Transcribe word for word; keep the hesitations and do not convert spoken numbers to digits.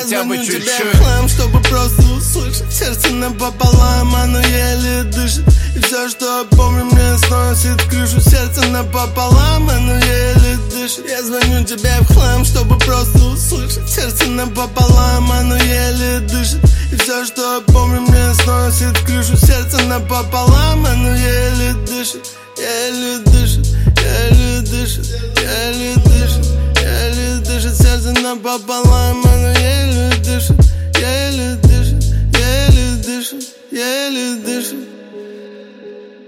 хотя бы чуть-чуть. Я звоню тебе в хлам, чтобы просто услышать. Сердце напополам, оно еле дышит. И все, что помню, мне сносит крышу. Сердце напополам, оно еле дышит. Я звоню тебе в хлам, чтобы просто услышать. Сердце напополам, оно еле дышит. И все, что помню, мне сносит крышу. Сердце напополам, оно еле дышит. Еле дышит, еле дышит, еле дышит, еле дышит. Сердце напополам,